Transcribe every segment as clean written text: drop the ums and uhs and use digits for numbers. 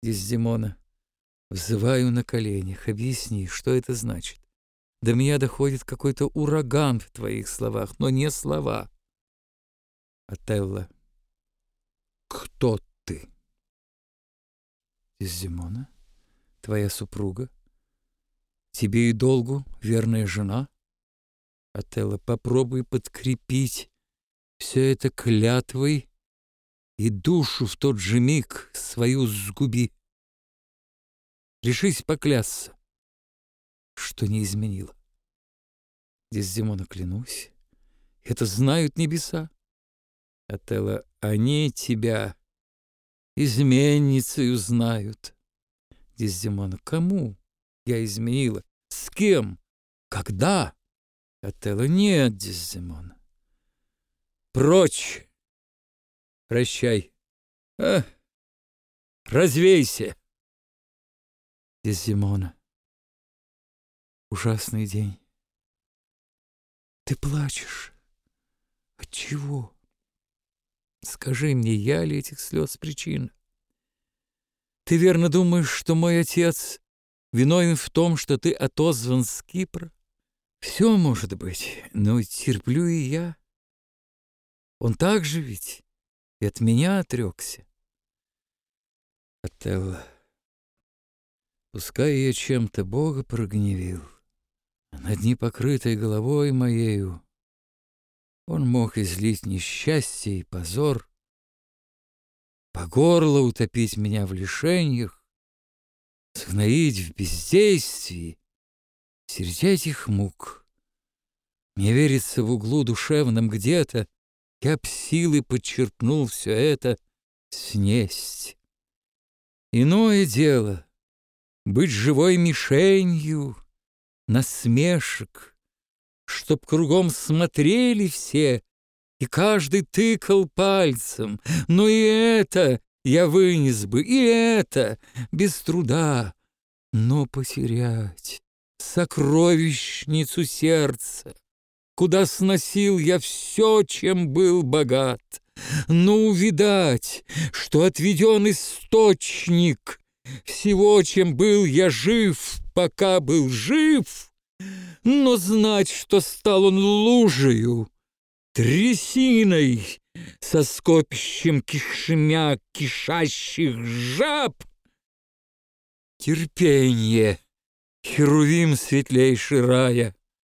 Дездемона, взываю на коленях, объясни, что это значит. До меня доходит какой-то ураган в твоих словах, но не слова. Отелло. Кто ты? Дездемона, твоя супруга, тебе и долгу верная жена. Отелло, попробуй подкрепить все это клятвой и душу в тот же миг свою сгуби. Решись поклясться, что не изменила. Дездемона, клянусь, это знают небеса. Отелло, они тебя изменницею знают. Дездемона, кому я изменила? С кем? Когда? Отелло, нет, Дездемона. Прочь! Прощай. Развейся. Дездемона, ужасный день. Ты плачешь. Отчего? Скажи мне, я ли этих слез причина? Ты верно думаешь, что мой отец виновен в том, что ты отозван с Кипра? Все может быть, но терплю и я. Он так же ведь и от меня отрекся. Отелло, пускай я чем-то Бога прогневил, над непокрытой головой моею он мог излить несчастье и позор, по горло утопить меня в лишениях, сгноить в бездействии, среди этих мук. Мне верится, в углу душевном где-то я б силы подчерпнул все это снесть. Иное дело — быть живой мишенью насмешек, чтоб кругом смотрели все, и каждый тыкал пальцем. Но и это я вынес бы, и это без труда. Но потерять сокровищницу сердца, куда сносил я все, чем был богат, но увидать, что отведен источник всего, чем был я жив, пока был жив, но знать, что стал он лужею, трясиной, со скопищем кишмя кишащих жаб. Терпенье, херувим светлейший рая,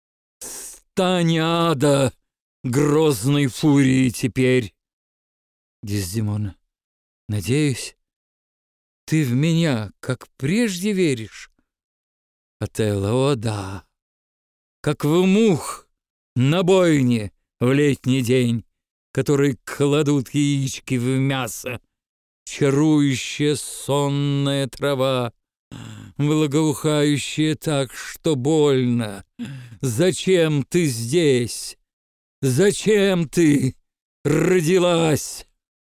стань ада грозной фурии теперь. Дездемона, надеюсь, ты в меня, как прежде, веришь? Отелло, о да, как в мух на бойне в летний день, которые кладут яички в мясо, чарующая сонная трава, благоухающая так, что больно. Зачем ты здесь? Зачем ты родилась?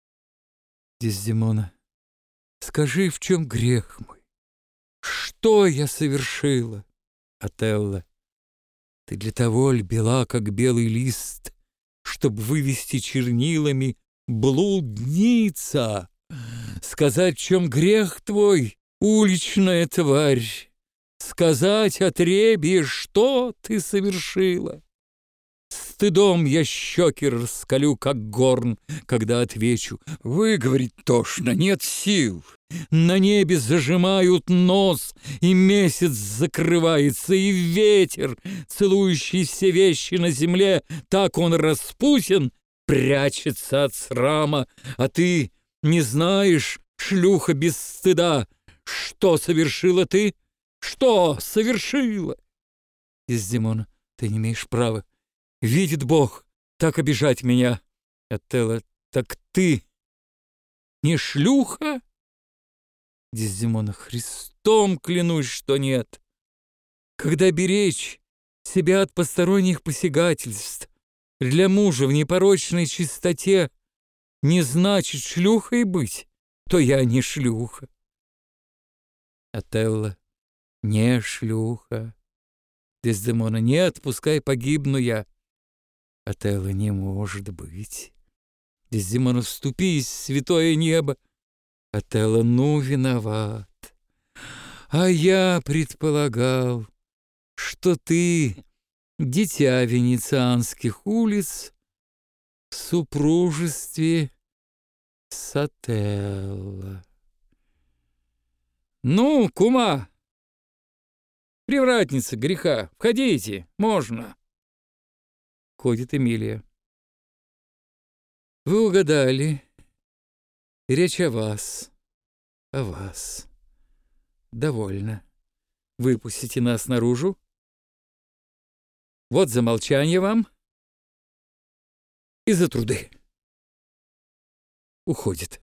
Дездемона, скажи, в чем грех мой? Что я совершила? Отелло, ты для того ль бела, как белый лист, чтоб вывести чернилами блудница? Сказать, в чем грех твой, уличная тварь? Сказать отребье, что ты совершила? Стыдом я щеки раскалю, как горн, когда отвечу. Выговорить тошно, нет сил. На небе зажимают нос, и месяц закрывается, и ветер, целующий все вещи на земле, так он распутен, прячется от срама, а ты не знаешь, шлюха без стыда, что совершила ты? Что совершила? Дездемона, ты не имеешь права. Видит Бог, так обижать меня. Отелло, так ты не шлюха? Дездемона, Христом клянусь, что нет. Когда беречь себя от посторонних посягательств для мужа в непорочной чистоте не значит шлюхой быть, то я не шлюха. Отелло, не шлюха. Дездемона, нет, пускай погибну я. Отелло, не может быть. Дездемона, вступись, святое небо. Отелло, ну, виноват. А я предполагал, что ты, дитя венецианских улиц, в супружестве с Отелло. Ну, кума, привратница греха, входите, можно. Входит Эмилия. Вы угадали. Речь о вас. О вас. Довольно. Выпустите нас наружу. Вот за молчание вам и за труды. Уходит.